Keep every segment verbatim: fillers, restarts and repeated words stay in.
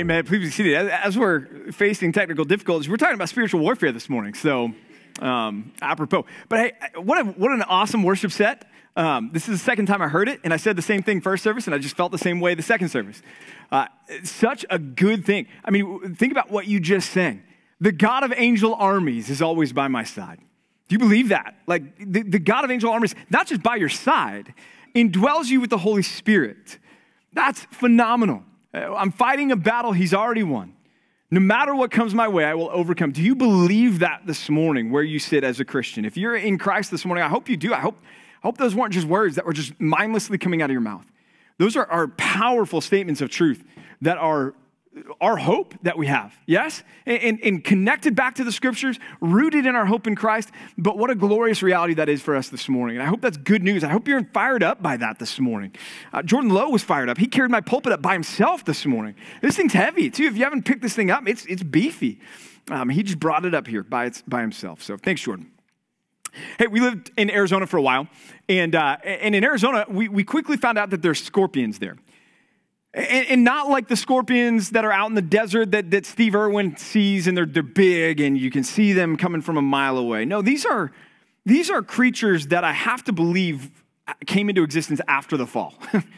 Amen. Please be seated. As, as we're facing technical difficulties, we're talking about spiritual warfare this morning. So, um, apropos. But hey, what a, what an awesome worship set. Um, this is the second time I heard it, and I said the same thing first service, and I just felt the same way the second service. Uh, such a good thing. I mean, think about what you just sang. The God of angel armies is always by my side. Do you believe that? Like, the, the God of angel armies, not just by your side, indwells you with the Holy Spirit. That's phenomenal. I'm fighting a battle he's already won. No matter what comes my way, I will overcome. Do you believe that this morning where you sit as a Christian? If you're in Christ this morning, I hope you do. I hope, I hope those weren't just words that were just mindlessly coming out of your mouth. Those are, are powerful statements of truth that are our hope that we have, yes? And, and, and connected back to the scriptures, rooted in our hope in Christ. But what a glorious reality that is for us this morning. And I hope that's good news. I hope you're fired up by that this morning. Uh, Jordan Lowe was fired up. He carried my pulpit up by himself this morning. This thing's heavy, too. If you haven't picked this thing up, it's it's beefy. Um, he just brought it up here by, its, by himself. So thanks, Jordan. Hey, we lived in Arizona for a while. And, uh, and in Arizona, we, we quickly found out that there's scorpions there. And, and not like the scorpions that are out in the desert that, that Steve Irwin sees, and they're, they're big and you can see them coming from a mile away. No, these are, these are creatures that I have to believe came into existence after the fall.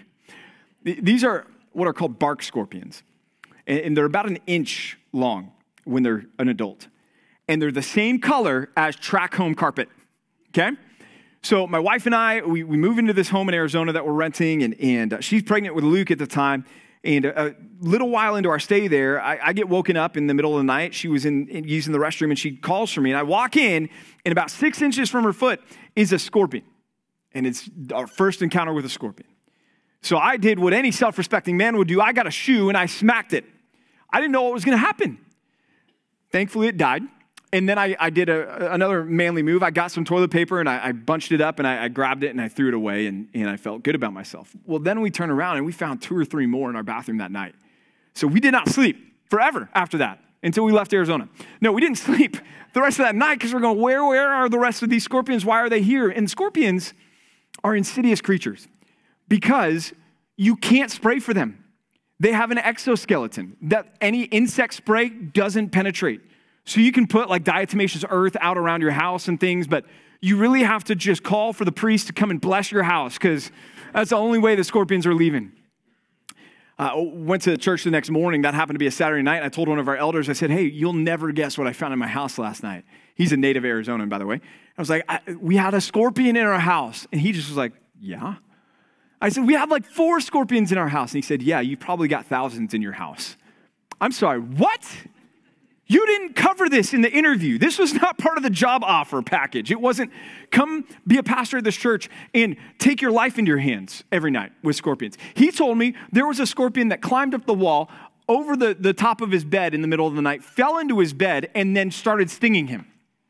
These are what are called bark scorpions. And, and they're about an inch long when they're an adult. And they're the same color as track home carpet, okay? So my wife and I, we, we move into this home in Arizona that we're renting, and, and uh, she's pregnant with Luke at the time. And a, a little while into our stay there, I, I get woken up in the middle of the night. She was in, in using the restroom, and she calls for me. And I walk in, and about six inches from her foot is a scorpion. And it's our first encounter with a scorpion. So I did what any self-respecting man would do. I got a shoe, and I smacked it. I didn't know what was going to happen. Thankfully, it died. And then I, I did a, another manly move. I got some toilet paper, and I, I bunched it up, and I, I grabbed it, and I threw it away, and, and I felt good about myself. Well, then we turned around, and we found two or three more in our bathroom that night. So we did not sleep forever after that until we left Arizona. No, we didn't sleep the rest of that night because we're going, where, where are the rest of these scorpions? Why are they here? And scorpions are insidious creatures because you can't spray for them. They have an exoskeleton that any insect spray doesn't penetrate. So you can put like diatomaceous earth out around your house and things, but you really have to just call for the priest to come and bless your house because that's the only way the scorpions are leaving. I uh, went to church the next morning. That happened to be a Saturday night. I told one of our elders, I said, hey, you'll never guess what I found in my house last night. He's a native Arizonan, by the way. I was like, I, we had a scorpion in our house. And he just was like, yeah. I said, we had like four scorpions in our house. And he said, yeah, you probably got thousands in your house. I'm sorry, what? You didn't cover this in the interview. This was not part of the job offer package. It wasn't come be a pastor at this church and take your life into your hands every night with scorpions. He told me there was a scorpion that climbed up the wall over the, the top of his bed in the middle of the night, fell into his bed, and then started stinging him.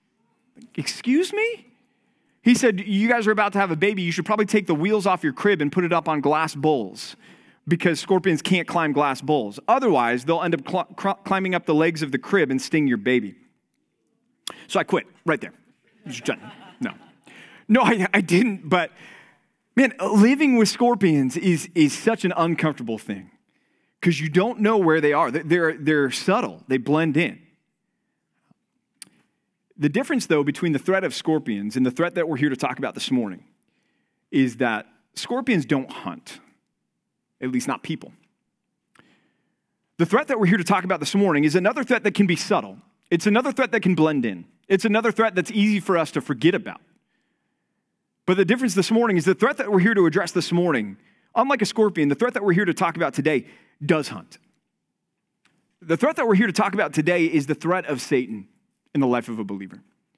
Excuse me? He said, you guys are about to have a baby. You should probably take the wheels off your crib and put it up on glass bowls, because scorpions can't climb glass bowls. Otherwise, they'll end up cl- cl- climbing up the legs of the crib and sting your baby. So I quit right there. No. No, I, I didn't. But, man, living with scorpions is, is such an uncomfortable thing because you don't know where they are. They're, they're subtle. They blend in. The difference, though, between the threat of scorpions and the threat that we're here to talk about this morning is that scorpions don't hunt. At least not people. The threat that we're here to talk about this morning is another threat that can be subtle. It's another threat that can blend in. It's another threat that's easy for us to forget about. But the difference this morning is the threat that we're here to address this morning, unlike a scorpion, the threat that we're here to talk about today does hunt. The threat that we're here to talk about today is the threat of Satan in the life of a believer.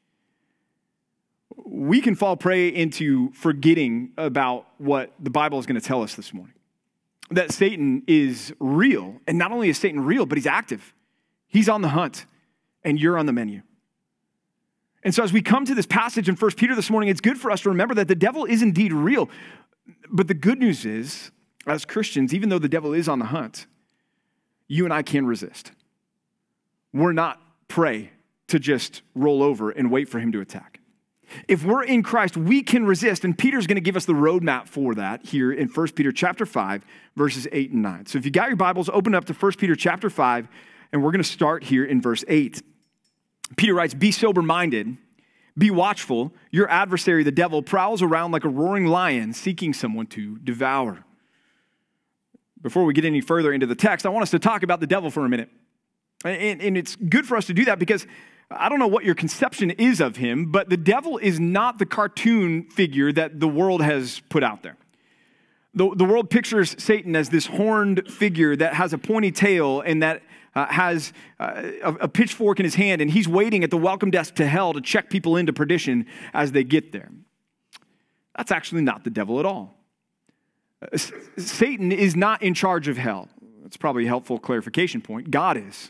We can fall prey into forgetting about what the Bible is going to tell us this morning. That Satan is real. And not only is Satan real, but he's active. He's on the hunt, and you're on the menu. And so as we come to this passage in First Peter this morning, it's good for us to remember that the devil is indeed real. But the good news is, as Christians, even though the devil is on the hunt, you and I can resist. We're not prey to just roll over and wait for him to attack. If we're in Christ, we can resist, and Peter's going to give us the roadmap for that here in First Peter chapter five, verses eight and nine. So if you got your Bibles, open up to First Peter chapter five, and we're going to start here in verse eight. Peter writes, "Be sober-minded, be watchful. Your adversary, the devil, prowls around like a roaring lion, seeking someone to devour." Before we get any further into the text, I want us to talk about the devil for a minute. And, and it's good for us to do that because I don't know what your conception is of him, but the devil is not the cartoon figure that the world has put out there. The, the world pictures Satan as this horned figure that has a pointy tail and that uh, has uh, a, a pitchfork in his hand, and he's waiting at the welcome desk to hell to check people into perdition as they get there. That's actually not the devil at all. Uh, Satan is not in charge of hell. That's probably a helpful clarification point. God is.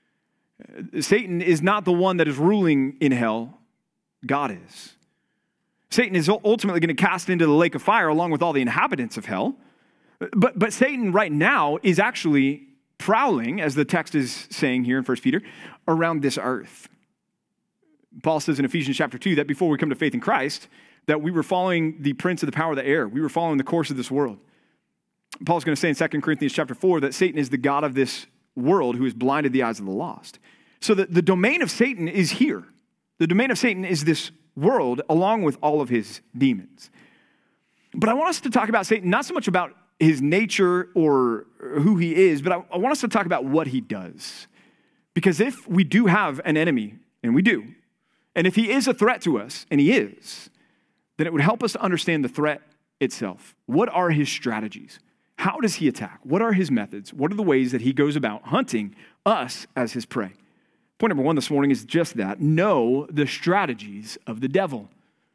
Satan is not the one that is ruling in hell. God is. Satan is ultimately going to cast into the lake of fire along with all the inhabitants of hell. But, but Satan right now is actually prowling, as the text is saying here in First Peter, around this earth. Paul says in Ephesians chapter two that before we come to faith in Christ, that we were following the prince of the power of the air. We were following the course of this world. Paul's going to say in Second Corinthians chapter four that Satan is the god of this world who has blinded the eyes of the lost. So the, the domain of Satan is here. The domain of Satan is this world along with all of his demons. But I want us to talk about Satan, not so much about his nature or who he is, but I, I want us to talk about what he does. Because if we do have an enemy, and we do, and if he is a threat to us, and he is, then it would help us to understand the threat itself. What are his strategies? How does he attack? What are his methods? What are the ways that he goes about hunting us as his prey? Point number one this morning is just that. Know the strategies of the devil.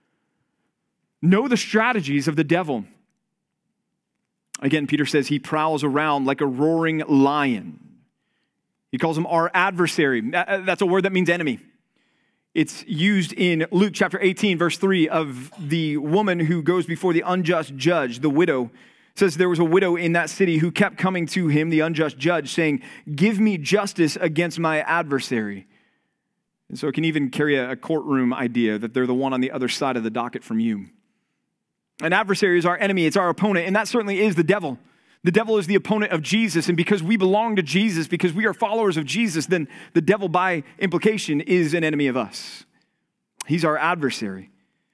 Know the strategies of the devil. Again, Peter says he prowls around like a roaring lion. He calls him our adversary. That's a word that means enemy. It's used in Luke chapter eighteen, verse three, of the woman who goes before the unjust judge, the widow. It says there was a widow in that city who kept coming to him, the unjust judge, saying, "Give me justice against my adversary." And so it can even carry a courtroom idea that they're the one on the other side of the docket from you. An adversary is our enemy. It's our opponent. And that certainly is the devil. The devil is the opponent of Jesus. And because we belong to Jesus, because we are followers of Jesus, then the devil by implication is an enemy of us. He's our adversary.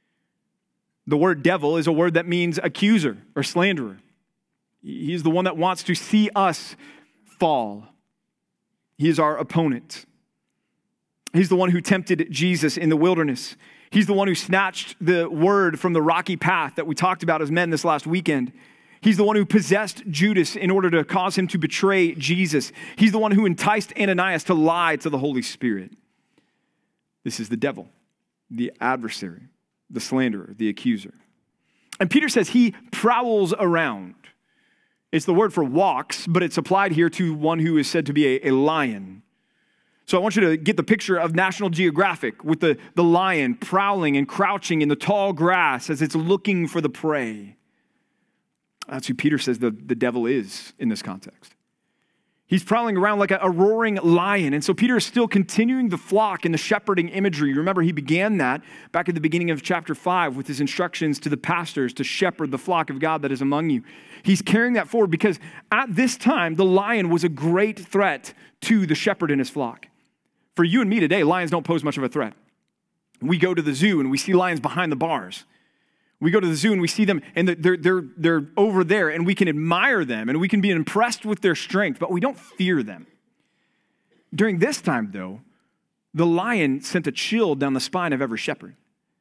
The word devil is a word that means accuser or slanderer. He's the one that wants to see us fall. He is our opponent. He's the one who tempted Jesus in the wilderness. He's the one who snatched the word from the rocky path that we talked about as men this last weekend. He's the one who possessed Judas in order to cause him to betray Jesus. He's the one who enticed Ananias to lie to the Holy Spirit. This is the devil, the adversary, the slanderer, the accuser. And Peter says he prowls around. It's the word for walks, but it's applied here to one who is said to be a, a lion. So I want you to get the picture of National Geographic with the, the lion prowling and crouching in the tall grass as it's looking for the prey. That's who Peter says the, the devil is in this context. He's prowling around like a, a roaring lion. And so Peter is still continuing the flock and the shepherding imagery. Remember, he began that back at the beginning of chapter five with his instructions to the pastors to shepherd the flock of God that is among you. He's carrying that forward because at this time, the lion was a great threat to the shepherd and his flock. For you and me today, lions don't pose much of a threat. We go to the zoo and we see lions behind the bars. We go to the zoo and we see them and they're, they're, they're over there and we can admire them and we can be impressed with their strength, but we don't fear them. During this time, though, the lion sent a chill down the spine of every shepherd.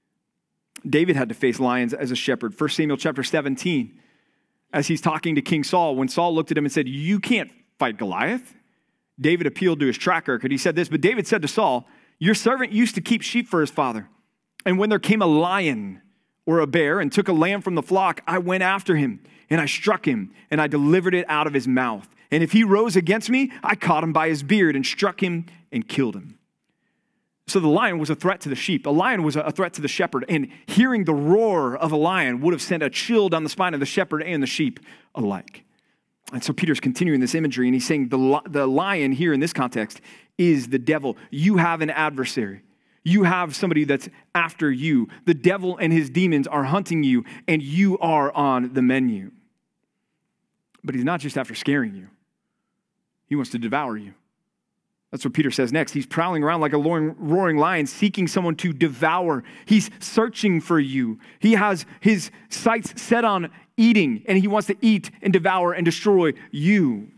David had to face lions as a shepherd. First Samuel chapter seventeen, as he's talking to King Saul, when Saul looked at him and said, "You can't fight Goliath," David appealed to his track record. He said this, but David said to Saul, "Your servant used to keep sheep for his father. And when there came a lion or a bear and took a lamb from the flock, I went after him and I struck him and I delivered it out of his mouth. And if he rose against me, I caught him by his beard and struck him and killed him." So the lion was a threat to the sheep. A lion was a threat to the shepherd. And hearing the roar of a lion would have sent a chill down the spine of the shepherd and the sheep alike. And so Peter's continuing this imagery, and he's saying the, the lion here in this context is the devil. You have an adversary. You have somebody that's after you. The devil and his demons are hunting you, and you are on the menu. But he's not just after scaring you. He wants to devour you. That's what Peter says next. He's prowling around like a roaring lion, seeking someone to devour. He's searching for you. He has his sights set on eating, and he wants to eat and devour and destroy you.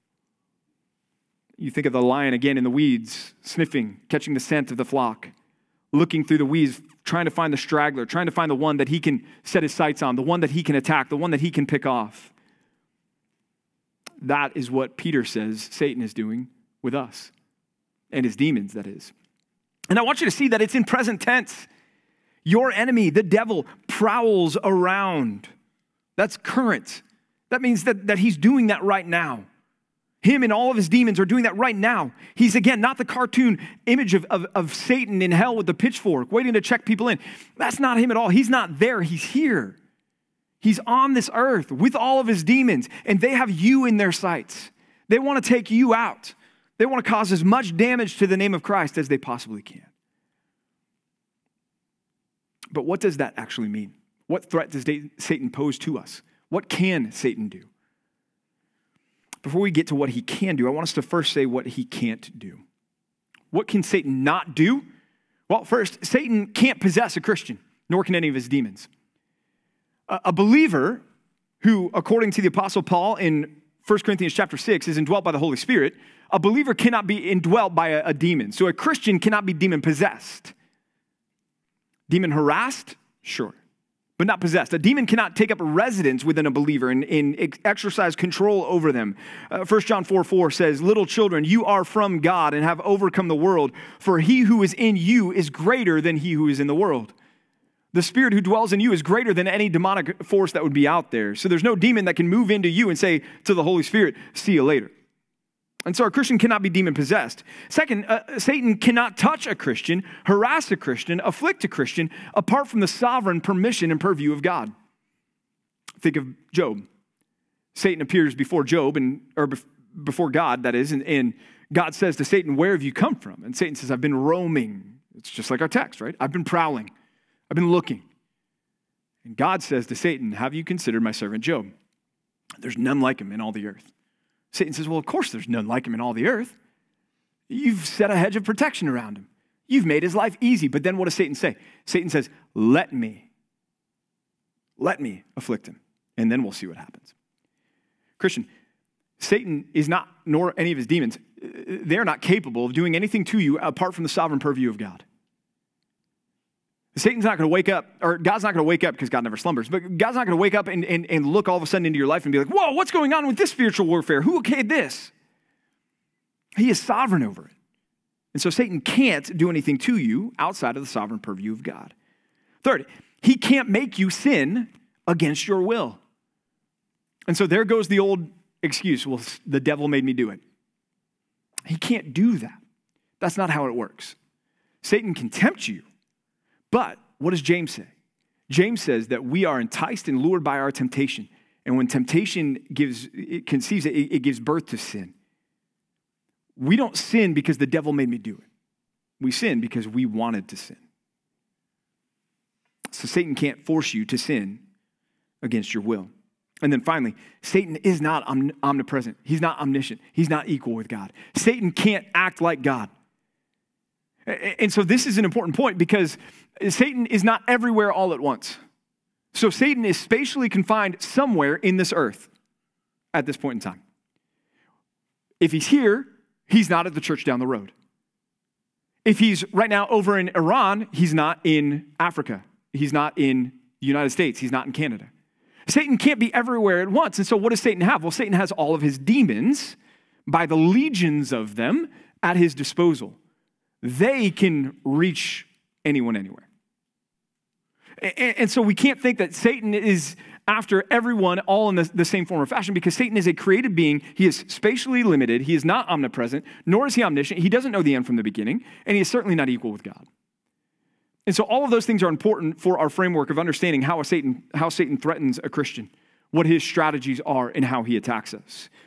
You think of the lion again in the weeds, sniffing, catching the scent of the flock, looking through the weeds, trying to find the straggler, trying to find the one that he can set his sights on, the one that he can attack, the one that he can pick off. That is what Peter says Satan is doing with us. And his demons, that is. And I want you to see that it's in present tense. Your enemy, the devil, prowls around. That's current. That means that, that he's doing that right now. Him and all of his demons are doing that right now. He's, again, not the cartoon image of, of, of Satan in hell with the pitchfork, waiting to check people in. That's not him at all. He's not there. He's here. He's on this earth with all of his demons, and they have you in their sights. They want to take you out. They want to cause as much damage to the name of Christ as they possibly can. But what does that actually mean? What threat does Satan pose to us? What can Satan do? Before we get to what he can do, I want us to first say what he can't do. What can Satan not do? Well, first, Satan can't possess a Christian, nor can any of his demons. A believer who, according to the Apostle Paul in First Corinthians chapter six, is indwelt by the Holy Spirit, a believer cannot be indwelt by a, a demon. So a Christian cannot be demon-possessed. Demon-harassed? Sure. But not possessed. A demon cannot take up residence within a believer and, and exercise control over them. Uh, First John four four says, "Little children, you are from God and have overcome the world, for he who is in you is greater than he who is in the world." The spirit who dwells in you is greater than any demonic force that would be out there. So there's no demon that can move into you and say to the Holy Spirit, "See you later." And so a Christian cannot be demon-possessed. Second, uh, Satan cannot touch a Christian, harass a Christian, afflict a Christian, apart from the sovereign permission and purview of God. Think of Job. Satan appears before Job, and or before God, that is, and, and God says to Satan, "Where have you come from?" And Satan says, "I've been roaming." It's just like our text, right? "I've been prowling. I've been looking." And God says to Satan, "Have you considered my servant Job? There's none like him in all the earth." Satan says, "Well, of course there's none like him in all the earth. You've set a hedge of protection around him. You've made his life easy." But then what does Satan say? Satan says, let me, let me afflict him, and then we'll see what happens. Christian, Satan is not, nor any of his demons, they're not capable of doing anything to you apart from the sovereign purview of God. Satan's not going to wake up, or God's not going to wake up because God never slumbers, but God's not going to wake up and, and, and look all of a sudden into your life and be like, "Whoa, what's going on with this spiritual warfare? Who okayed this?" He is sovereign over it. And so Satan can't do anything to you outside of the sovereign purview of God. Third, he can't make you sin against your will. And so there goes the old excuse, "Well, the devil made me do it." He can't do that. That's not how it works. Satan can tempt you. But what does James say? James says that we are enticed and lured by our temptation. And when temptation gives, it conceives it, it gives birth to sin. We don't sin because the devil made me do it. We sin because we wanted to sin. So Satan can't force you to sin against your will. And then finally, Satan is not omnipresent. He's not omniscient. He's not equal with God. Satan can't act like God. And so this is an important point because Satan is not everywhere all at once. So Satan is spatially confined somewhere in this earth at this point in time. If he's here, he's not at the church down the road. If he's right now over in Iran, he's not in Africa. He's not in the United States. He's not in Canada. Satan can't be everywhere at once. And so what does Satan have? Well, Satan has all of his demons, by the legions of them, at his disposal. They can reach anyone anywhere. And, and so we can't think that Satan is after everyone all in the, the same form or fashion, because Satan is a created being. He is spatially limited. He is not omnipresent, nor is he omniscient. He doesn't know the end from the beginning, and he is certainly not equal with God. And so all of those things are important for our framework of understanding how a Satan, how Satan threatens a Christian, what his strategies are, and how he attacks us.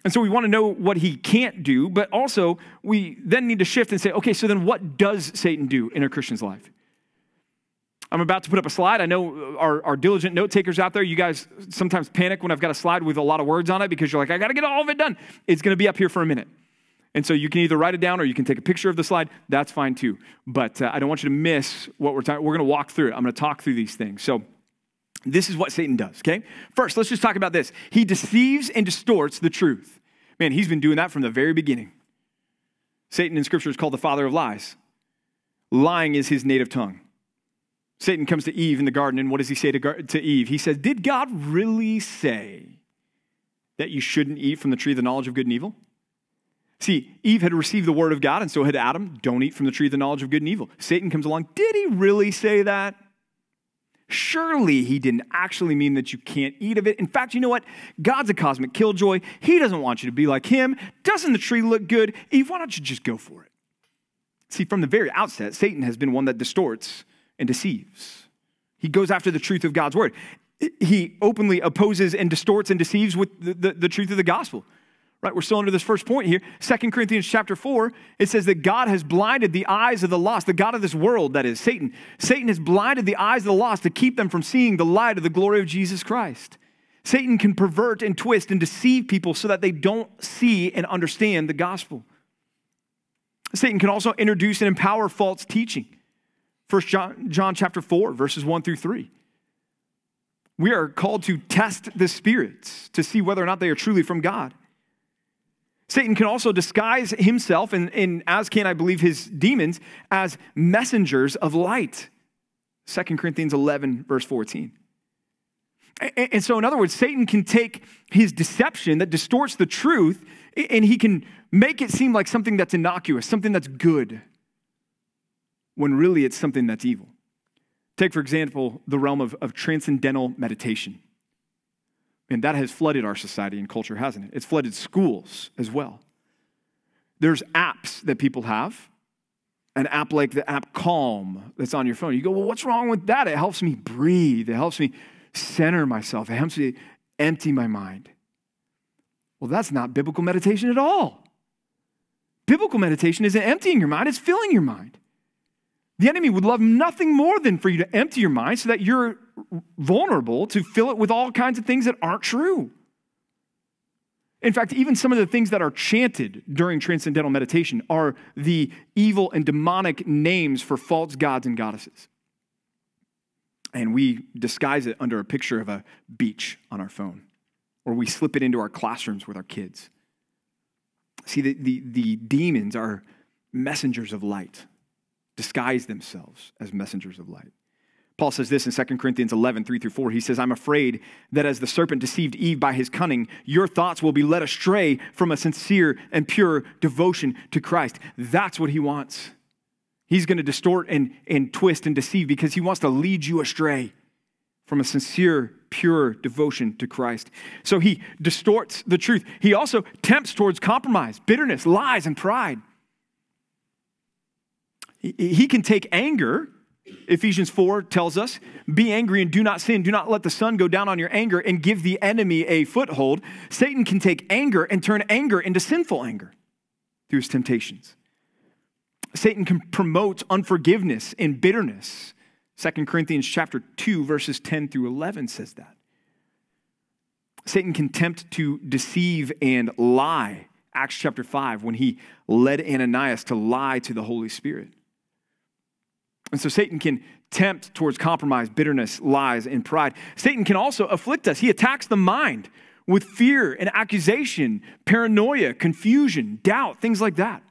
And so we want to know what he can't do, but also we then need to shift and say, okay, so then what does Satan do in a Christian's life? I'm about to put up a slide. I know our, our diligent note takers out there, you guys sometimes panic when I've got a slide with a lot of words on it because you're like, I got to get all of it done. It's going to be up here for a minute. And so you can either write it down or you can take a picture of the slide. That's fine too. But uh, I don't want you to miss what we're talking. We're going to walk through it. I'm going to talk through these things. So this is what Satan does, okay? First, let's just talk about this. He deceives and distorts the truth. Man, he's been doing that from the very beginning. Satan in Scripture is called the father of lies. Lying is his native tongue. Satan comes to Eve in the garden, and what does he say to, to Eve? He says, did God really say that you shouldn't eat from the tree of the knowledge of good and evil? See, Eve had received the word of God, and so had Adam. Don't eat from the tree of the knowledge of good and evil. Satan comes along. Did he really say that? Surely he didn't actually mean that you can't eat of it. In fact, you know what? God's a cosmic killjoy. He doesn't want you to be like him. Doesn't the tree look good? Eve, why don't you just go for it? See, from the very outset, Satan has been one that distorts and deceives. He goes after the truth of God's word. He openly opposes and distorts and deceives with the, the, the truth of the gospel. Right, we're still under this first point here. Second Corinthians chapter four, it says that God has blinded the eyes of the lost, the God of this world, that is Satan. Satan has blinded the eyes of the lost to keep them from seeing the light of the glory of Jesus Christ. Satan can pervert and twist and deceive people so that they don't see and understand the gospel. Satan can also introduce and empower false teaching. First John, John chapter four, verses one through three. We are called to test the spirits to see whether or not they are truly from God. Satan can also disguise himself, and, and as can, I believe, his demons, as messengers of light. Second Corinthians eleven, verse fourteen. And, and so, in other words, Satan can take his deception that distorts the truth, and he can make it seem like something that's innocuous, something that's good, when really it's something that's evil. Take, for example, the realm of, of transcendental meditation. And that has flooded our society and culture, hasn't it? It's flooded schools as well. There's apps that people have. An app like the app Calm that's on your phone. You go, well, what's wrong with that? It helps me breathe. It helps me center myself. It helps me empty my mind. Well, that's not biblical meditation at all. Biblical meditation isn't emptying your mind. It's filling your mind. The enemy would love nothing more than for you to empty your mind so that you're vulnerable to fill it with all kinds of things that aren't true. In fact, even some of the things that are chanted during transcendental meditation are the evil and demonic names for false gods and goddesses. And we disguise it under a picture of a beach on our phone, or we slip it into our classrooms with our kids. See, the, the, the demons are messengers of light. Disguise themselves as messengers of light. Paul says this in Second Corinthians eleven, three through four. He says, I'm afraid that as the serpent deceived Eve by his cunning, your thoughts will be led astray from a sincere and pure devotion to Christ. That's what he wants. He's going to distort and, and twist and deceive because he wants to lead you astray from a sincere, pure devotion to Christ. So he distorts the truth. He also tempts towards compromise, bitterness, lies, and pride. He can take anger. Ephesians four tells us, be angry and do not sin. Do not let the sun go down on your anger and give the enemy a foothold. Satan can take anger and turn anger into sinful anger through his temptations. Satan can promote unforgiveness and bitterness. Second Corinthians chapter two, verses ten through eleven says that. Satan can tempt to deceive and lie. Acts chapter five, when he led Ananias to lie to the Holy Spirit. And so Satan can tempt towards compromise, bitterness, lies, and pride. Satan can also afflict us. He attacks the mind with fear and accusation, paranoia, confusion, doubt, things like that.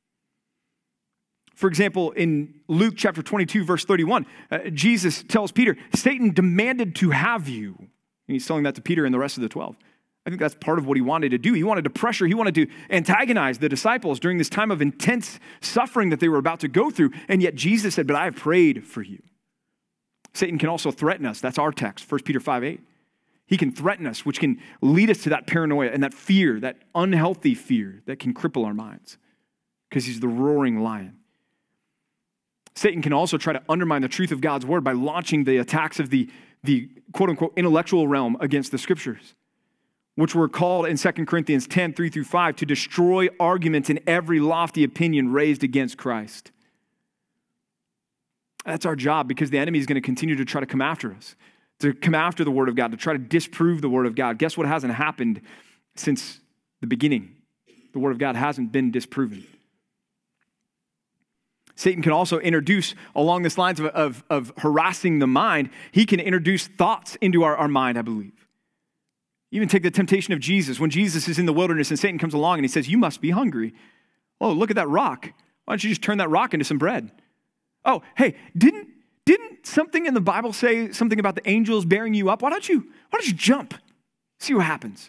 For example, in Luke chapter twenty-two, verse thirty-one, uh, Jesus tells Peter, Satan demanded to have you. And he's telling that to Peter and the rest of the twelve. I think that's part of what he wanted to do. He wanted to pressure, he wanted to antagonize the disciples during this time of intense suffering that they were about to go through. And yet Jesus said, but I have prayed for you. Satan can also threaten us. That's our text, First Peter five eight. He can threaten us, which can lead us to that paranoia and that fear, that unhealthy fear that can cripple our minds because he's the roaring lion. Satan can also try to undermine the truth of God's word by launching the attacks of the, the quote-unquote intellectual realm against the scriptures. which we're called in Second Corinthians ten, three through five, to destroy arguments and every lofty opinion raised against Christ. That's our job, because the enemy is going to continue to try to come after us, to come after the Word of God, to try to disprove the Word of God. Guess what hasn't happened since the beginning? The Word of God hasn't been disproven. Satan can also introduce, along this lines of, of, of harassing the mind, he can introduce thoughts into our, our mind, I believe. Even take the temptation of Jesus. When Jesus is in the wilderness and Satan comes along and he says, you must be hungry. Oh, look at that rock. Why don't you just turn that rock into some bread? Oh, hey, didn't, didn't something in the Bible say something about the angels bearing you up? Why don't you, why don't you jump? See what happens.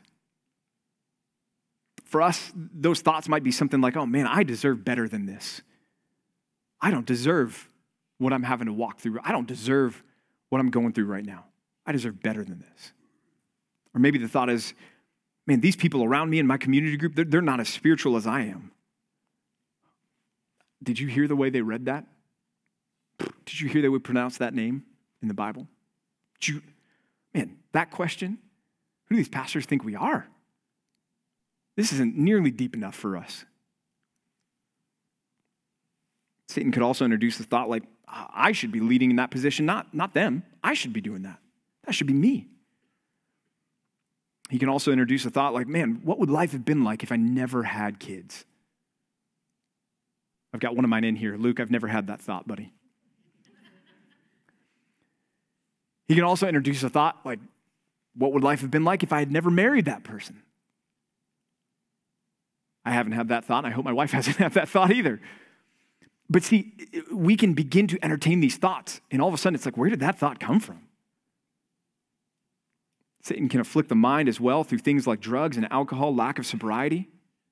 For us, those thoughts might be something like, oh man, I deserve better than this. I don't deserve what I'm having to walk through. I don't deserve what I'm going through right now. I deserve better than this. Or maybe the thought is, man, these people around me in my community group, they're, they're not as spiritual as I am. Did you hear the way they read that? Did you hear they would pronounce that name in the Bible? Did you, man, that question, who do these pastors think we are? This isn't nearly deep enough for us. Satan could also introduce the thought like, I should be leading in that position, not, not them. I should be doing that. That should be me. He can also introduce a thought like, man, what would life have been like if I never had kids? I've got one of mine in here. Luke, I've never had that thought, buddy. He can also introduce a thought like, what would life have been like if I had never married that person? I haven't had that thought, and I hope my wife hasn't had that thought either. But see, we can begin to entertain these thoughts, and all of a sudden it's like, where did that thought come from? Satan can afflict the mind as well through things like drugs and alcohol, lack of sobriety.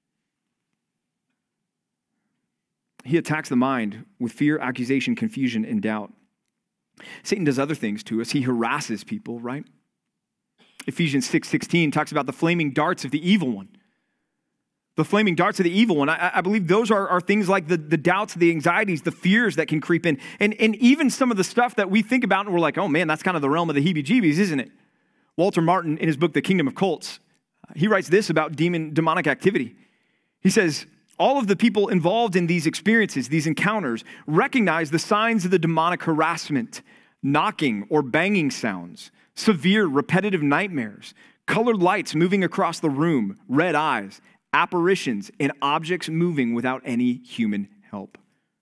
He attacks the mind with fear, accusation, confusion, and doubt. Satan does other things to us. He harasses people, right? Ephesians six sixteen talks about the flaming darts of the evil one. The flaming darts of the evil one. I, I believe those are, are things like the, the doubts, the anxieties, the fears that can creep in. And, and even some of the stuff that we think about and we're like, oh man, that's kind of the realm of the heebie-jeebies, isn't it? Walter Martin, in his book, The Kingdom of Cults, he writes this about demon, demonic activity. He says, all of the people involved in these experiences, these encounters, recognize the signs of the demonic harassment, knocking or banging sounds, severe repetitive nightmares, colored lights moving across the room, red eyes, apparitions, and objects moving without any human help.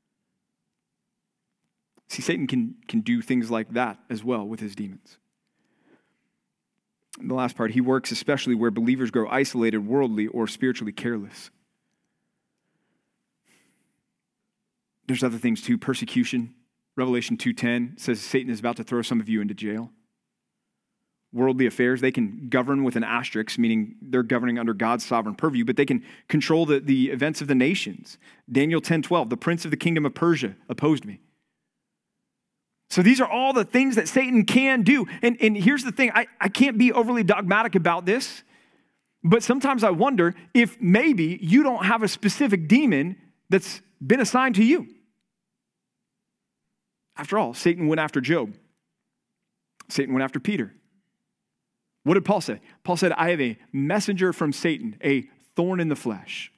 See, Satan can, can do things like that as well with his demons. And the last part, he works especially where believers grow isolated, worldly, or spiritually careless. There's other things too, persecution. Revelation two ten says Satan is about to throw some of you into jail. Worldly affairs, they can govern with an asterisk, meaning they're governing under God's sovereign purview, but they can control the, the events of the nations. Daniel ten twelve, the prince of the kingdom of Persia opposed me. So these are all the things that Satan can do. And, and here's the thing, I, I can't be overly dogmatic about this, but sometimes I wonder if maybe you don't have a specific demon that's been assigned to you. After all, Satan went after Job. Satan went after Peter. What did Paul say? Paul said, I have a messenger from Satan, a thorn in the flesh.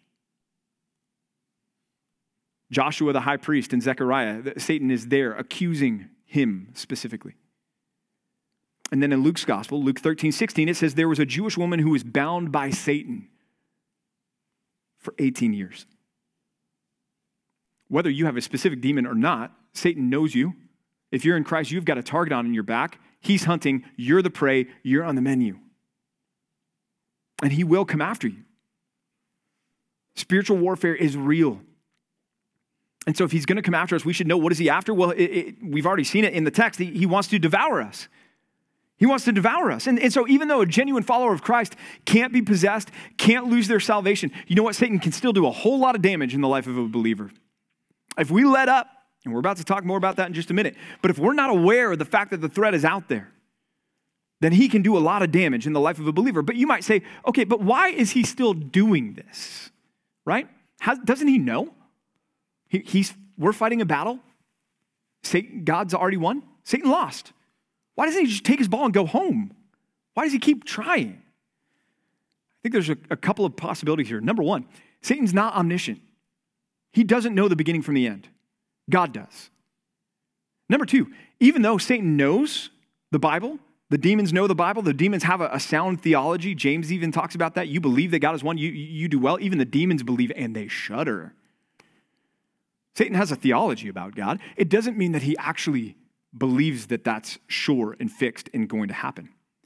Joshua the high priest and Zechariah, Satan is there accusing him specifically. And then in Luke's gospel, Luke thirteen sixteen, it says there was a Jewish woman who was bound by Satan for eighteen years. Whether you have a specific demon or not, Satan knows you. If you're in Christ, you've got a target on your back. He's hunting. You're the prey. You're on the menu. And he will come after you. Spiritual warfare is real. And so if he's going to come after us, we should know, what is he after? Well, it, it, we've already seen it in the text. He, he wants to devour us. He wants to devour us. And, and so even though a genuine follower of Christ can't be possessed, can't lose their salvation, you know what? Satan can still do a whole lot of damage in the life of a believer. If we let up, and we're about to talk more about that in just a minute, but if we're not aware of the fact that the threat is out there, then he can do a lot of damage in the life of a believer. But you might say, okay, but why is he still doing this? Right? How, doesn't he know? He, he's, we're fighting a battle. Satan, God's already won. Satan lost. Why doesn't he just take his ball and go home? Why does he keep trying? think there's a, a couple of possibilities here. Number one, Satan's not omniscient. He doesn't know the beginning from the end. God does. Number two, even though Satan knows the Bible, the demons know the Bible, the demons have a, a sound theology. James even talks about that. You believe that God is one, you, you do well. Even the demons believe and they shudder. Satan has a theology about God. It doesn't mean that he actually believes that that's sure and fixed and going to happen.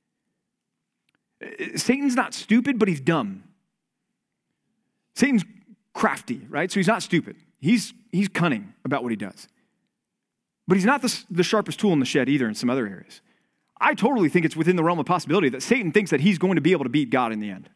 Satan's not stupid, but he's dumb. Satan's crafty, right? So he's not stupid. He's, he's cunning about what he does. But he's not the, the sharpest tool in the shed either in some other areas. I totally think it's within the realm of possibility that Satan thinks that he's going to be able to beat God in the end.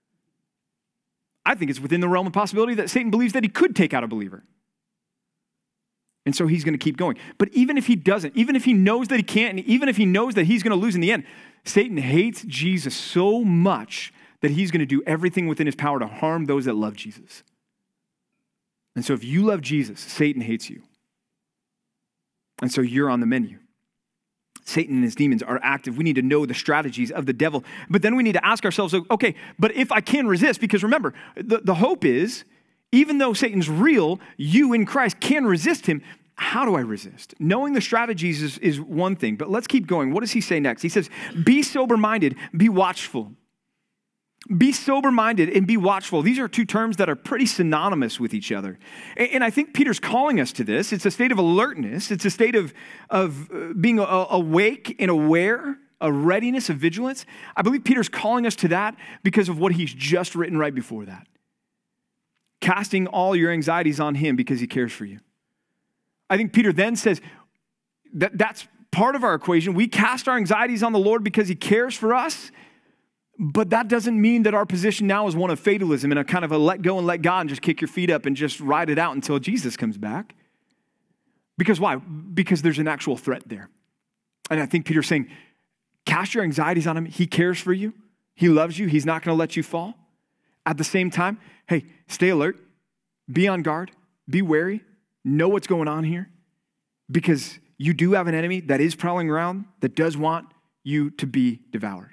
I think it's within the realm of possibility that Satan believes that he could take out a believer. And so he's going to keep going. But even if he doesn't, even if he knows that he can't, and even if he knows that he's going to lose in the end, Satan hates Jesus so much that he's going to do everything within his power to harm those that love Jesus. And so if you love Jesus, Satan hates you. And so you're on the menu. Satan and his demons are active. We need to know the strategies of the devil. But then we need to ask ourselves, okay, but if I can resist, because remember, the, the hope is, even though Satan's real, you in Christ can resist him. How do I resist? Knowing the strategies is, is one thing, but let's keep going. What does he say next? He says, be sober-minded, be watchful. Be sober-minded and be watchful. These are two terms that are pretty synonymous with each other. And, and I think Peter's calling us to this. It's a state of alertness. It's a state of, of being a, awake and aware, a readiness, of vigilance. I believe Peter's calling us to that because of what he's just written right before that. Casting all your anxieties on him because he cares for you. I think Peter then says that that's part of our equation. We cast our anxieties on the Lord because he cares for us, but that doesn't mean that our position now is one of fatalism and a kind of a let go and let God and just kick your feet up and just ride it out until Jesus comes back. Because why? Because there's an actual threat there. And I think Peter's saying, cast your anxieties on him. He cares for you. He loves you. He's not going to let you fall. At the same time, hey, stay alert, be on guard, be wary, know what's going on here, because you do have an enemy that is prowling around that does want you to be devoured.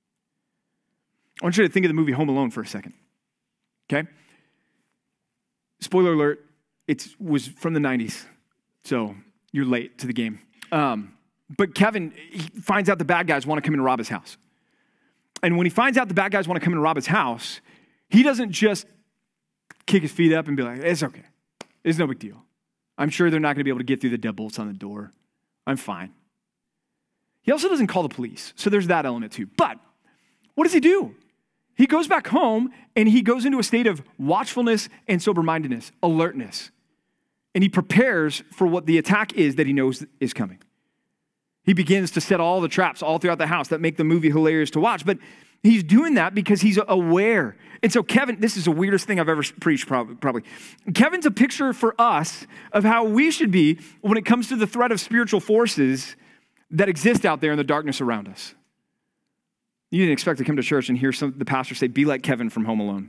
I want you to think of the movie Home Alone for a second, okay? Spoiler alert, it was from the nineties, so you're late to the game. Um, but Kevin, he finds out the bad guys want to come in and rob his house. And when he finds out the bad guys want to come in and rob his house, he doesn't just kick his feet up and be like, it's okay. It's no big deal. I'm sure they're not going to be able to get through the deadbolts on the door. I'm fine. He also doesn't call the police. So there's that element too. But what does he do? He goes back home and he goes into a state of watchfulness and sober-mindedness, alertness. And he prepares for what the attack is that he knows is coming. He begins to set all the traps all throughout the house that make the movie hilarious to watch. But he's doing that because he's aware. And so Kevin, this is the weirdest thing I've ever preached probably. Kevin's a picture for us of how we should be when it comes to the threat of spiritual forces that exist out there in the darkness around us. You didn't expect to come to church and hear some, the pastor say, be like Kevin from Home Alone.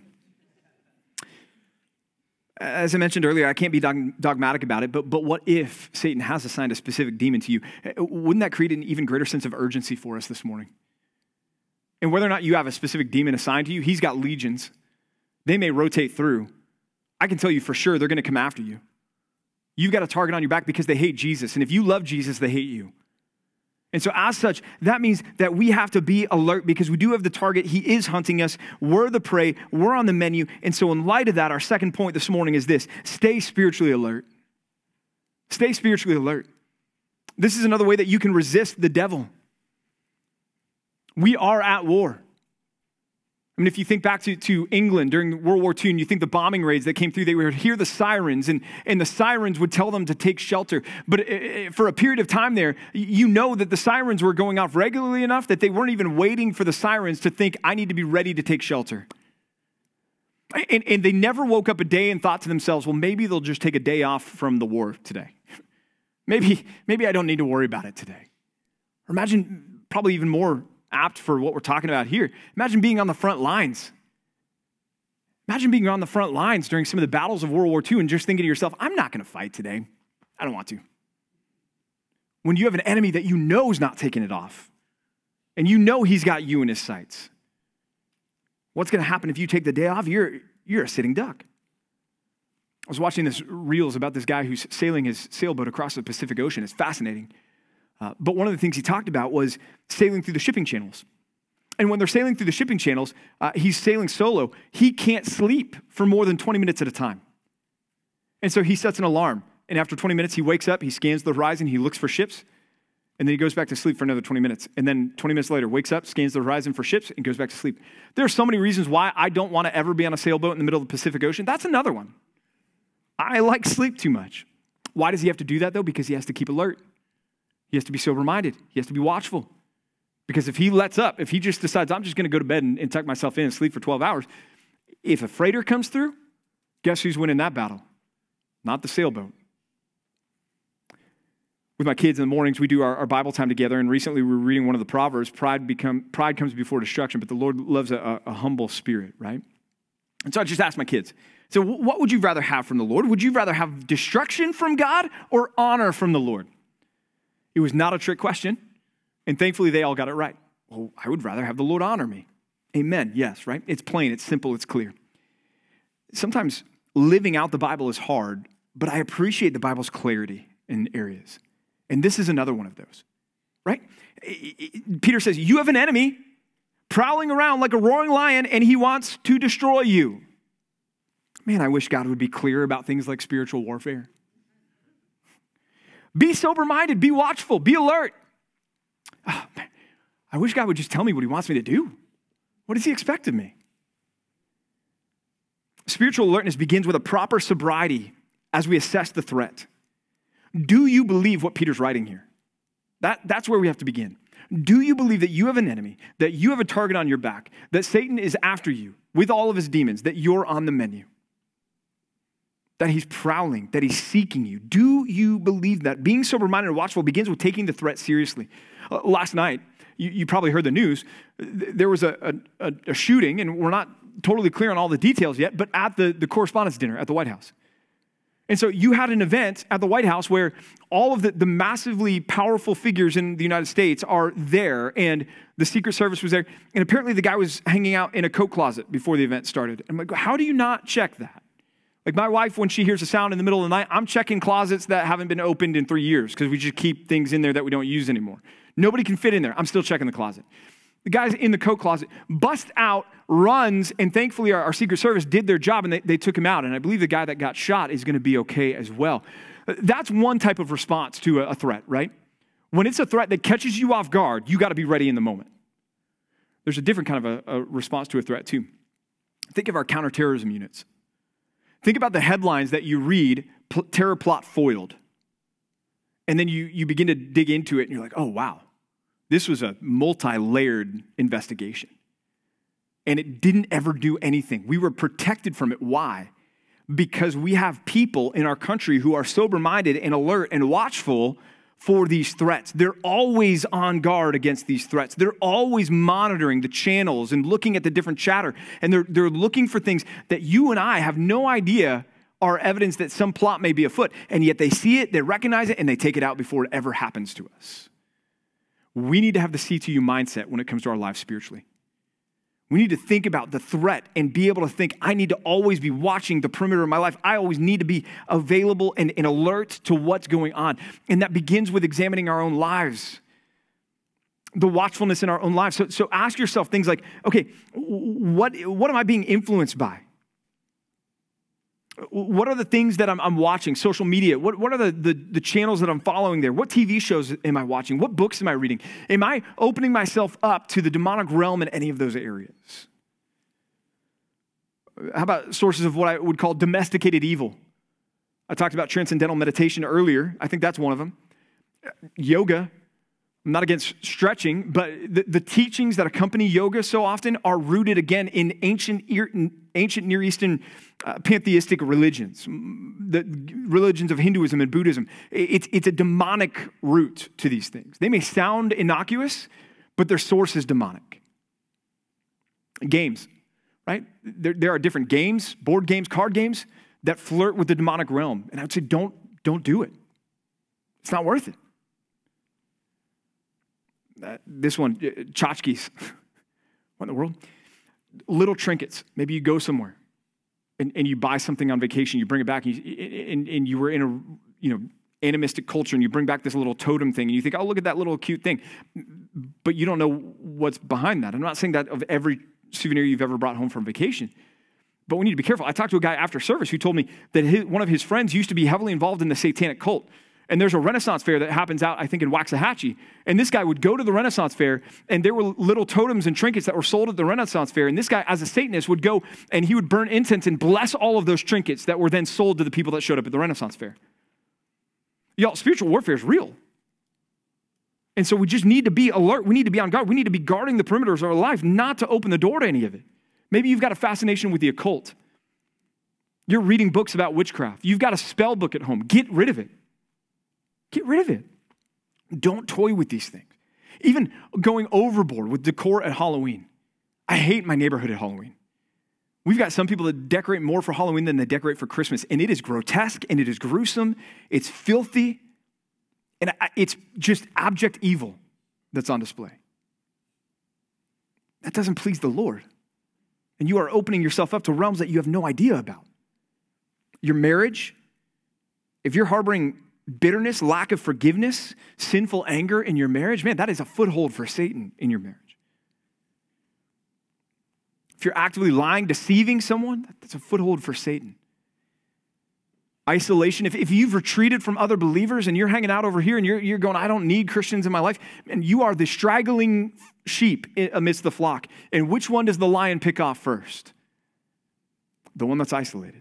As I mentioned earlier, I can't be dogmatic about it, but, but what if Satan has assigned a specific demon to you? Wouldn't that create an even greater sense of urgency for us this morning? And whether or not you have a specific demon assigned to you, he's got legions. They may rotate through. I can tell you for sure they're going to come after you. You've got a target on your back because they hate Jesus. And if you love Jesus, they hate you. And so as such, that means that we have to be alert because we do have the target. He is hunting us. We're the prey. We're on the menu. And so in light of that, our second point this morning is this: stay spiritually alert. Stay spiritually alert. This is another way that you can resist the devil. We are at war. I mean, if you think back to, to England during World War Two and you think the bombing raids that came through, they would hear the sirens and, and the sirens would tell them to take shelter. But it, it, for a period of time there, you know that the sirens were going off regularly enough that they weren't even waiting for the sirens to think, I need to be ready to take shelter. And, and they never woke up a day and thought to themselves, well, maybe they'll just take a day off from the war today. Maybe, maybe I don't need to worry about it today. Or imagine probably even more apt for what we're talking about here. Imagine being on the front lines. Imagine being on the front lines during some of the battles of World War Two and just thinking to yourself, I'm not going to fight today. I don't want to. When you have an enemy that you know is not taking it off, and you know he's got you in his sights. What's going to happen if you take the day off? You're, you're a sitting duck. I was watching this reels about this guy who's sailing his sailboat across the Pacific Ocean. It's fascinating. Uh, but one of the things he talked about was sailing through the shipping channels. And when they're sailing through the shipping channels, uh, he's sailing solo. He can't sleep for more than twenty minutes at a time. And so he sets an alarm. And after twenty minutes, he wakes up, he scans the horizon, he looks for ships, and then he goes back to sleep for another twenty minutes. And then twenty minutes later, wakes up, scans the horizon for ships, and goes back to sleep. There are so many reasons why I don't want to ever be on a sailboat in the middle of the Pacific Ocean. That's another one. I like sleep too much. Why does he have to do that, though? Because he has to keep alert. He has to be sober-minded. He has to be watchful. Because if he lets up, if he just decides, I'm just going to go to bed and, and tuck myself in and sleep for twelve hours, if a freighter comes through, guess who's winning that battle? Not the sailboat. With my kids in the mornings, we do our, our Bible time together, and recently we were reading one of the Proverbs, pride become pride comes before destruction, but the Lord loves a, a humble spirit, right? And so I just asked my kids, so what would you rather have from the Lord? Would you rather have destruction from God or honor from the Lord? It was not a trick question. And thankfully, they all got it right. Well, I would rather have the Lord honor me. Amen. Yes, right? It's plain, it's simple, it's clear. Sometimes living out the Bible is hard, but I appreciate the Bible's clarity in areas. And this is another one of those, right? Peter says, you have an enemy prowling around like a roaring lion, and he wants to destroy you. Man, I wish God would be clear about things like spiritual warfare. Be sober-minded, be watchful, be alert. Oh, man, I wish God would just tell me what he wants me to do. What does he expect of me? Spiritual alertness begins with a proper sobriety as we assess the threat. Do you believe what Peter's writing here? That, that's where we have to begin. Do you believe that you have an enemy, that you have a target on your back, that Satan is after you with all of his demons, that you're on the menu, that he's prowling, that he's seeking you? Do you believe that? Being sober-minded and watchful begins with taking the threat seriously. Uh, last night, you, you probably heard the news. There was a, a, a shooting, and we're not totally clear on all the details yet, but at the, the correspondence dinner at the White House. And so you had an event at the White House where all of the, the massively powerful figures in the United States are there, and the Secret Service was there, and apparently the guy was hanging out in a coat closet before the event started. I'm like, how do you not check that? Like my wife, when she hears a sound in the middle of the night, I'm checking closets that haven't been opened in three years because we just keep things in there that we don't use anymore. Nobody can fit in there. I'm still checking the closet. The guy's in the coat closet, busts out, runs, and thankfully our, our Secret Service did their job and they, they took him out. And I believe the guy that got shot is going to be okay as well. That's one type of response to a, a threat, right? When it's a threat that catches you off guard, you got to be ready in the moment. There's a different kind of a, a response to a threat too. Think of our counterterrorism units. Think about the headlines that you read, terror plot foiled. And then you, you begin to dig into it and you're like, oh, wow. This was a multi-layered investigation. And it didn't ever do anything. We were protected from it. Why? Because we have people in our country who are sober-minded and alert and watchful for these threats. They're always on guard against these threats. They're always monitoring the channels and looking at the different chatter. And they're, they're looking for things that you and I have no idea are evidence that some plot may be afoot. And yet they see it, they recognize it, and they take it out before it ever happens to us. We need to have the C T U mindset when it comes to our lives spiritually. We need to think about the threat and be able to think, I need to always be watching the perimeter of my life. I always need to be available and, and alert to what's going on. And that begins with examining our own lives, the watchfulness in our own lives. So, so ask yourself things like, okay, what, what am I being influenced by? What are the things that I'm, I'm watching? Social media. What, what are the, the, the channels that I'm following there? What T V shows am I watching? What books am I reading? Am I opening myself up to the demonic realm in any of those areas? How about sources of what I would call domesticated evil? I talked about transcendental meditation earlier. I think that's one of them. Yoga. I'm not against stretching, but the, the teachings that accompany yoga so often are rooted, again, in ancient, ancient Near Eastern uh, pantheistic religions, the religions of Hinduism and Buddhism. It's, it's a demonic root to these things. They may sound innocuous, but their source is demonic. Games, right? There, there are different games, board games, card games, that flirt with the demonic realm. And I would say, don't, don't do it. It's not worth it. Uh, this one, uh, tchotchkes. What in the world? little trinkets. Maybe you go somewhere and, and you buy something on vacation, you bring it back, and you, and, and you were in a, you know, animistic culture, and you bring back this little totem thing, and you think, oh, look at that little cute thing. But you don't know what's behind that. I'm not saying that of every souvenir you've ever brought home from vacation. But we need to be careful. I talked to a guy after service who told me that his, one of his friends used to be heavily involved in the satanic cult. And there's a Renaissance fair that happens out, I think, in Waxahachie. And this guy would go to the Renaissance fair, and there were little totems and trinkets that were sold at the Renaissance fair. And this guy, as a Satanist, would go and he would burn incense and bless all of those trinkets that were then sold to the people that showed up at the Renaissance fair. Y'all, spiritual warfare is real. And so we just need to be alert. We need to be on guard. We need to be guarding the perimeters of our life, not to open the door to any of it. Maybe you've got a fascination with the occult. You're reading books about witchcraft. You've got a spell book at home. Get rid of it. Get rid of it. Don't toy with these things. Even going overboard with decor at Halloween. I hate my neighborhood at Halloween. We've got some people that decorate more for Halloween than they decorate for Christmas, and it is grotesque, and it is gruesome, it's filthy, and it's just abject evil that's on display. That doesn't please the Lord, and you are opening yourself up to realms that you have no idea about. Your marriage, if you're harboring bitterness, lack of forgiveness, sinful anger in your marriage, man, that is a foothold for Satan in your marriage. If you're actively lying, deceiving someone, that's a foothold for Satan. Isolation, if, if you've retreated from other believers and you're hanging out over here and you're, you're going, I don't need Christians in my life, and you are the straggling sheep amidst the flock. And which one does the lion pick off first? The one that's isolated.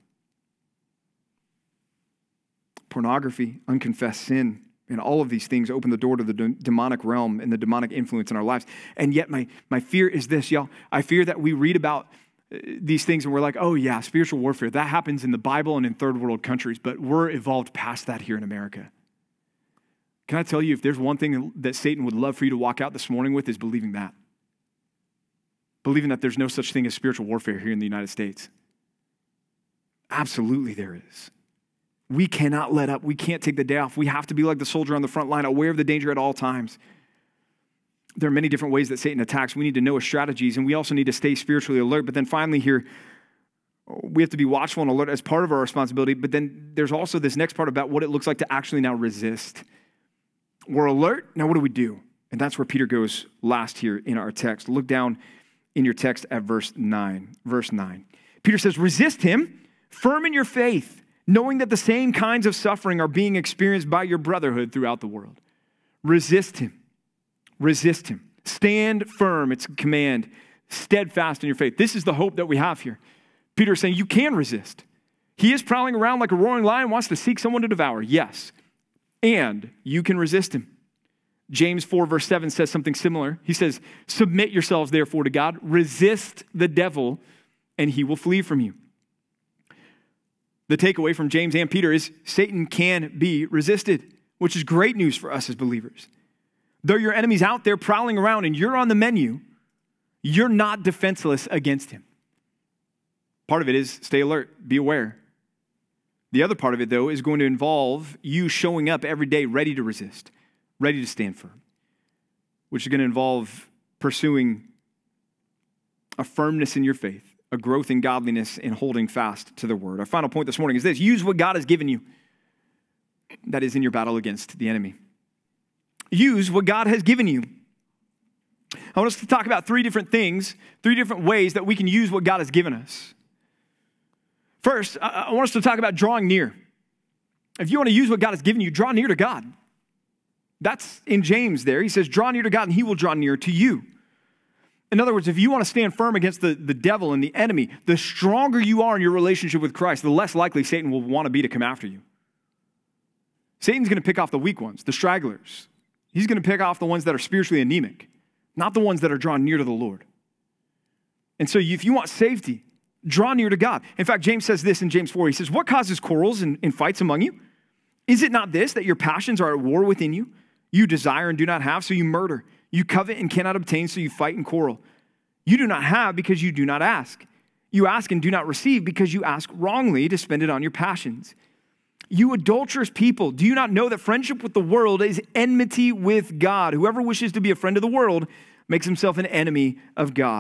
Pornography, unconfessed sin, and all of these things open the door to the de- demonic realm and the demonic influence in our lives. And yet my, my fear is this, y'all. I fear that we read about uh, these things and we're like, oh yeah, spiritual warfare. That happens in the Bible and in third world countries, but we're evolved past that here in America. Can I tell you, if there's one thing that Satan would love for you to walk out this morning with, is believing that. Believing that there's no such thing as spiritual warfare here in the United States. Absolutely there is. We cannot let up. We can't take the day off. We have to be like the soldier on the front line, aware of the danger at all times. There are many different ways that Satan attacks. We need to know his strategies, and we also need to stay spiritually alert. But then finally here, we have to be watchful and alert as part of our responsibility. But then there's also this next part about what it looks like to actually now resist. We're alert. Now what do we do? And that's where Peter goes last here in our text. Look down in your text at verse nine. Verse nine. Peter says, resist him, firm in your faith, knowing that the same kinds of suffering are being experienced by your brotherhood throughout the world. Resist him. Resist him. Stand firm. It's a command. Steadfast in your faith. This is the hope that we have here. Peter is saying you can resist. He is prowling around like a roaring lion, wants to seek someone to devour. Yes. And you can resist him. James four verse seven says something similar. He says, submit yourselves therefore to God. Resist the devil and he will flee from you. The takeaway from James and Peter is Satan can be resisted, which is great news for us as believers. Though your enemy's out there prowling around and you're on the menu, you're not defenseless against him. Part of it is stay alert, be aware. The other part of it, though, is going to involve you showing up every day ready to resist, ready to stand firm, which is going to involve pursuing a firmness in your faith, a growth in godliness, and holding fast to the word. Our final point this morning is this: use what God has given you that is in your battle against the enemy. Use what God has given you. I want us to talk about three different things, three different ways that we can use what God has given us. First, I want us to talk about drawing near. If you want to use what God has given you, draw near to God. That's in James there. He says, draw near to God and he will draw near to you. In other words, if you want to stand firm against the, the devil and the enemy, the stronger you are in your relationship with Christ, the less likely Satan will want to be to come after you. Satan's going to pick off the weak ones, the stragglers. He's going to pick off the ones that are spiritually anemic, not the ones that are drawn near to the Lord. And so if you want safety, draw near to God. In fact, James says this in James four. He says, what causes quarrels and, and fights among you? Is it not this, that your passions are at war within you? You desire and do not have, so you murder. You covet and cannot obtain, so you fight and quarrel. You do not have because you do not ask. You ask and do not receive because you ask wrongly to spend it on your passions. You adulterous people, do you not know that friendship with the world is enmity with God? Whoever wishes to be a friend of the world makes himself an enemy of God.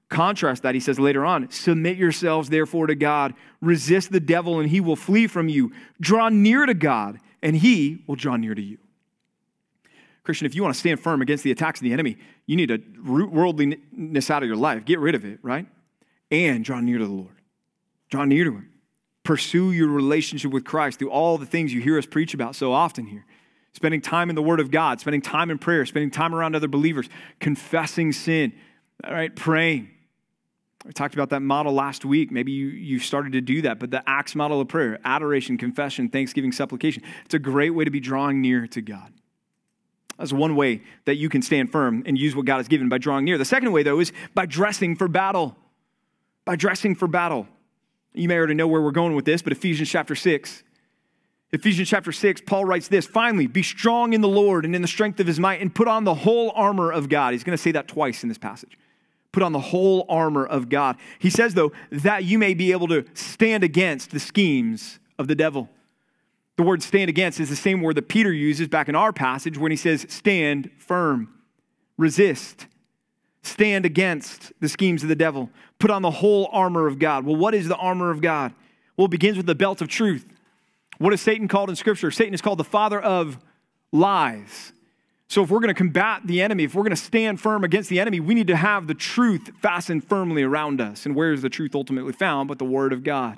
Contrast that, he says later on, submit yourselves therefore to God, resist the devil and he will flee from you. Draw near to God and he will draw near to you. Christian, if you want to stand firm against the attacks of the enemy, you need to root worldliness out of your life. Get rid of it, right? And draw near to the Lord. Draw near to him. Pursue your relationship with Christ through all the things you hear us preach about so often here. Spending time in the Word of God, spending time in prayer, spending time around other believers, confessing sin, all right, praying. I talked about that model last week. Maybe you, you started to do that, but the Acts model of prayer, adoration, confession, thanksgiving, supplication, it's a great way to be drawing near to God. That's one way that you can stand firm and use what God has given by drawing near. The second way, though, is by dressing for battle. By dressing for battle. You may already know where we're going with this, but Ephesians chapter six. Ephesians chapter six, Paul writes this, finally, be strong in the Lord and in the strength of his might and put on the whole armor of God. He's going to say that twice in this passage. Put on the whole armor of God. He says, though, that you may be able to stand against the schemes of the devil. The word stand against is the same word that Peter uses back in our passage when he says stand firm, resist, stand against the schemes of the devil. Put on the whole armor of God. Well, what is the armor of God? Well, it begins with the belt of truth. What is Satan called in Scripture? Satan is called the father of lies. So if we're going to combat the enemy, if we're going to stand firm against the enemy, we need to have the truth fastened firmly around us. And where is the truth ultimately found but the Word of God?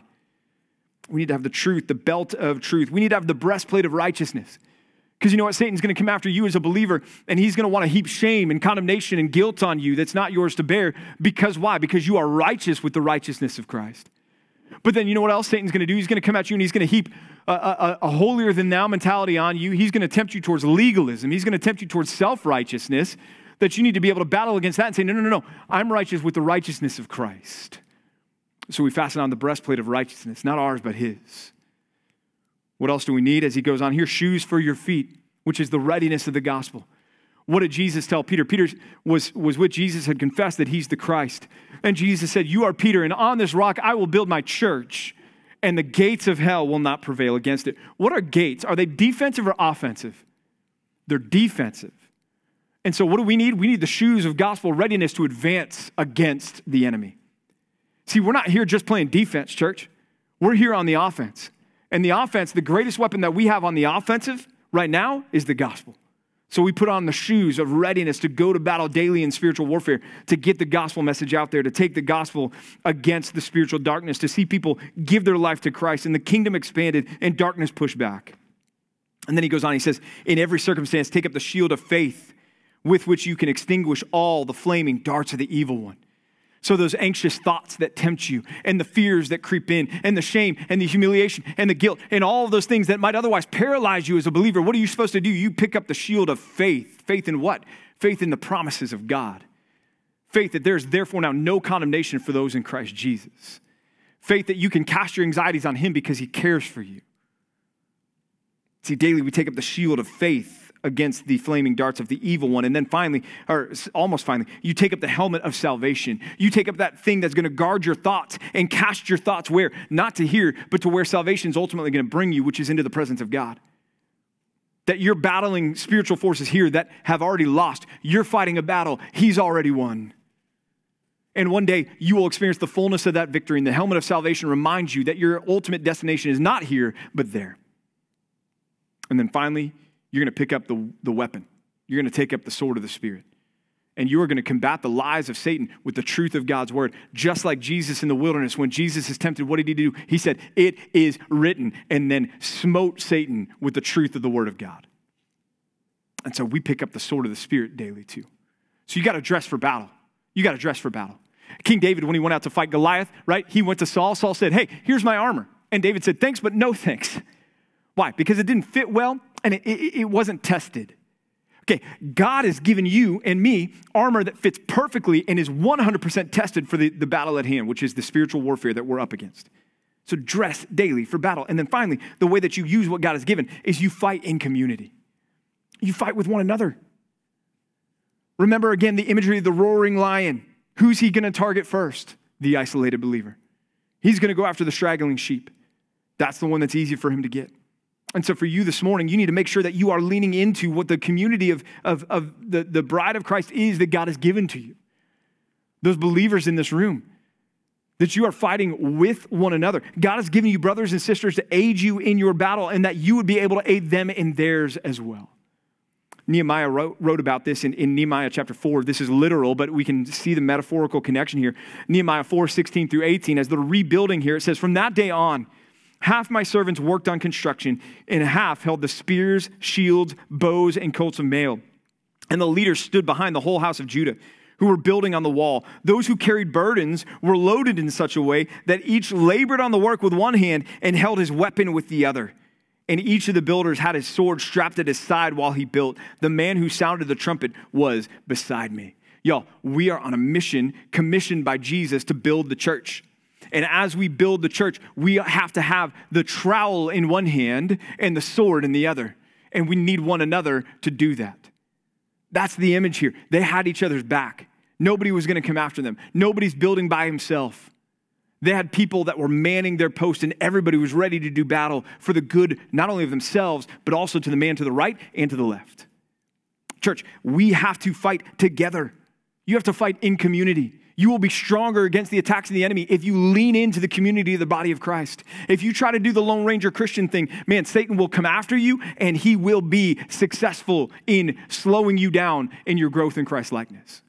We need to have the truth, the belt of truth. We need to have the breastplate of righteousness. Because you know what? Satan's going to come after you as a believer, and he's going to want to heap shame and condemnation and guilt on you that's not yours to bear. Because why? Because you are righteous with the righteousness of Christ. But then you know what else Satan's going to do? He's going to come at you and he's going to heap a, a, a holier-than-thou mentality on you. He's going to tempt you towards legalism. He's going to tempt you towards self-righteousness, that you need to be able to battle against that and say, no, no, no, no, I'm righteous with the righteousness of Christ. So we fasten on the breastplate of righteousness, not ours, but his. What else do we need? As he goes on here, shoes for your feet, which is the readiness of the gospel. What did Jesus tell Peter? Peter was, was with Jesus, had confessed that he's the Christ. And Jesus said, you are Peter, and on this rock I will build my church, and the gates of hell will not prevail against it. What are gates? Are they defensive or offensive? They're defensive. And so what do we need? We need the shoes of gospel readiness to advance against the enemy. See, we're not here just playing defense, church. We're here on the offense. And the offense, the greatest weapon that we have on the offensive right now is the gospel. So we put on the shoes of readiness to go to battle daily in spiritual warfare, to get the gospel message out there, to take the gospel against the spiritual darkness, to see people give their life to Christ and the kingdom expanded and darkness pushed back. And then he goes on, he says, in every circumstance, take up the shield of faith with which you can extinguish all the flaming darts of the evil one. So those anxious thoughts that tempt you and the fears that creep in and the shame and the humiliation and the guilt and all of those things that might otherwise paralyze you as a believer, what are you supposed to do? You pick up the shield of faith. Faith in what? Faith in the promises of God. Faith that there's therefore now no condemnation for those in Christ Jesus. Faith that you can cast your anxieties on him because he cares for you. See, daily we take up the shield of faith against the flaming darts of the evil one. And then finally, or almost finally, you take up the helmet of salvation. You take up that thing that's going to guard your thoughts and cast your thoughts where? Not to here, but to where salvation is ultimately going to bring you, which is into the presence of God. That you're battling spiritual forces here that have already lost. You're fighting a battle he's already won. And one day you will experience the fullness of that victory. And the helmet of salvation reminds you that your ultimate destination is not here, but there. And then finally, you're going to pick up the, the weapon. You're going to take up the sword of the Spirit. And you are going to combat the lies of Satan with the truth of God's word. Just like Jesus in the wilderness, when Jesus is tempted, what did he do? He said, it is written, and then smote Satan with the truth of the word of God. And so we pick up the sword of the Spirit daily too. So you got to dress for battle. You got to dress for battle. King David, when he went out to fight Goliath, right? He went to Saul. Saul said, hey, here's my armor. And David said, thanks, but no thanks. Why? Because it didn't fit well and it, it, it wasn't tested. Okay, God has given you and me armor that fits perfectly and is one hundred percent tested for the, the battle at hand, which is the spiritual warfare that we're up against. So dress daily for battle. And then finally, the way that you use what God has given is you fight in community. You fight with one another. Remember again the imagery of the roaring lion. Who's he going to target first? The isolated believer. He's going to go after the straggling sheep. That's the one that's easy for him to get. And so for you this morning, you need to make sure that you are leaning into what the community of, of, of the, the bride of Christ is that God has given to you. those believers in this room, that you are fighting with one another. God has given you brothers and sisters to aid you in your battle and that you would be able to aid them in theirs as well. Nehemiah wrote, wrote about this in, in Nehemiah chapter four. This is literal, but we can see the metaphorical connection here. Nehemiah four, sixteen through eighteen, as they're rebuilding here, it says, from that day on, half my servants worked on construction and half held the spears, shields, bows, and coats of mail. And the leaders stood behind the whole house of Judah, who were building on the wall. Those who carried burdens were loaded in such a way that each labored on the work with one hand and held his weapon with the other. And each of the builders had his sword strapped at his side while he built. The man who sounded the trumpet was beside me. Y'all, we are on a mission commissioned by Jesus to build the church. And as we build the church, we have to have the trowel in one hand and the sword in the other. And we need one another to do that. That's the image here. They had each other's back. Nobody was going to come after them. Nobody's building by himself. They had people that were manning their post, and everybody was ready to do battle for the good, not only of themselves, but also to the man to the right and to the left. Church, we have to fight together. You have to fight in community. You will be stronger against the attacks of the enemy if you lean into the community of the body of Christ. If you try to do the Lone Ranger Christian thing, man, Satan will come after you, and he will be successful in slowing you down in your growth in Christ likeness.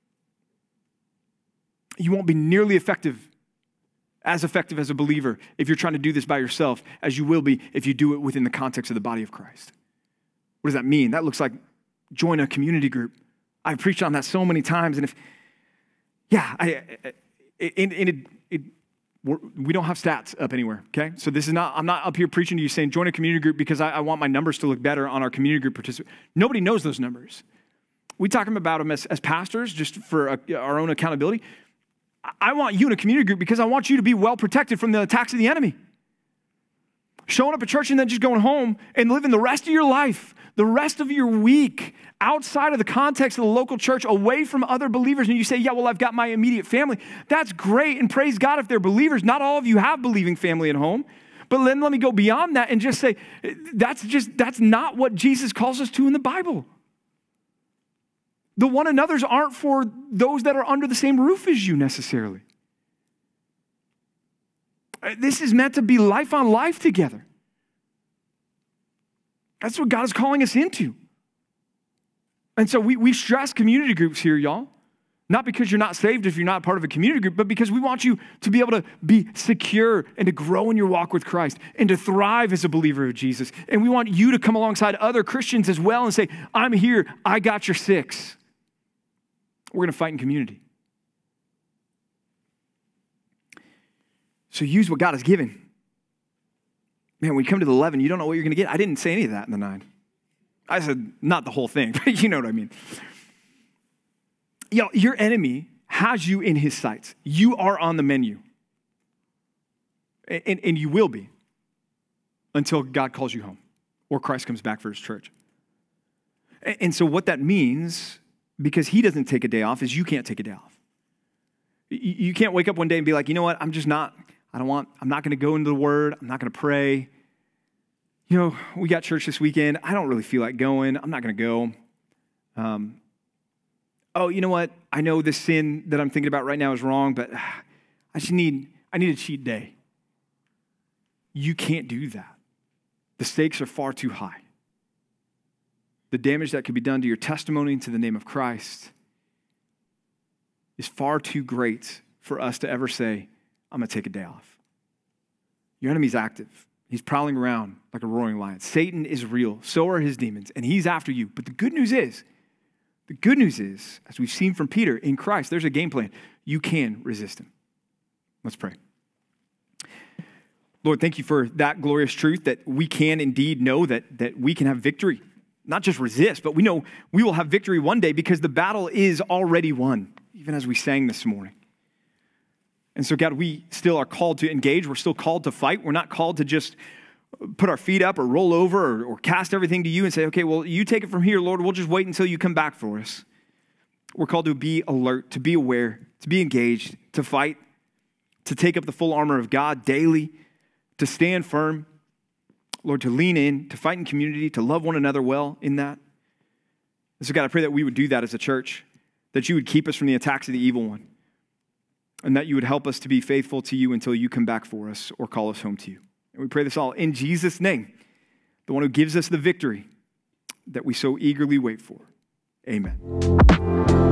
You won't be nearly effective as effective as a believer if you're trying to do this by yourself as you will be if you do it within the context of the body of Christ. What does that mean? That looks like join a community group. I've preached on that so many times, and if, yeah, I, and, and it, it, we don't have stats up anywhere, okay? So this is not, I'm not up here preaching to you saying join a community group because I, I want my numbers to look better on our community group participants. Nobody knows those numbers. We talk about them as, as pastors just for a, our own accountability. I want you in a community group because I want you to be well protected from the attacks of the enemy. Showing up at church and then just going home and living the rest of your life, the rest of your week, outside of the context of the local church, away from other believers, and you say, yeah, well, I've got my immediate family. That's great, and praise God if they're believers. Not all of you have believing family at home. But then let me go beyond that and just say, that's just, that's not what Jesus calls us to in the Bible. The one another's aren't for those that are under the same roof as you necessarily. This is meant to be life on life together. That's what God is calling us into. And so we, we stress community groups here, y'all. Not because you're not saved if you're not part of a community group, but because we want you to be able to be secure and to grow in your walk with Christ and to thrive as a believer of Jesus. And we want you to come alongside other Christians as well and say, I'm here, I got your six. We're going to fight in community. So use what God has given. Man, when you come to the eleven, you don't know what you're going to get. I didn't say any of that in the nine. I said not the whole thing, but you know what I mean. You know, your enemy has you in his sights. You are on the menu. And, and you will be until God calls you home or Christ comes back for his church. And, and so what that means, because he doesn't take a day off, is you can't take a day off. You can't wake up one day and be like, you know what, I'm just not, I don't want, I'm not going to go into the Word. I'm not going to pray. You know, we got church this weekend. I don't really feel like going. I'm not going to go. Um, oh, you know what? I know this sin that I'm thinking about right now is wrong, but I just need, I need a cheat day. You can't do that. The stakes are far too high. The damage that could be done to your testimony to the name of Christ is far too great for us to ever say, I'm going to take a day off. Your enemy's active. He's prowling around like a roaring lion. Satan is real. So are his demons, and he's after you. But the good news is, the good news is, as we've seen from Peter, in Christ, there's a game plan. You can resist him. Let's pray. Lord, thank you for that glorious truth that we can indeed know that, that we can have victory. Not just resist, but we know we will have victory one day because the battle is already won, even as we sang this morning. And so, God, we still are called to engage. We're still called to fight. We're not called to just put our feet up or roll over or, or cast everything to you and say, okay, well, you take it from here, Lord. We'll just wait until you come back for us. We're called to be alert, to be aware, to be engaged, to fight, to take up the full armor of God daily, to stand firm, Lord, to lean in, to fight in community, to love one another well in that. And so, God, I pray that we would do that as a church, that you would keep us from the attacks of the evil one. and that you would help us to be faithful to you until you come back for us or call us home to you. And we pray this all in Jesus' name, the one who gives us the victory that we so eagerly wait for. Amen.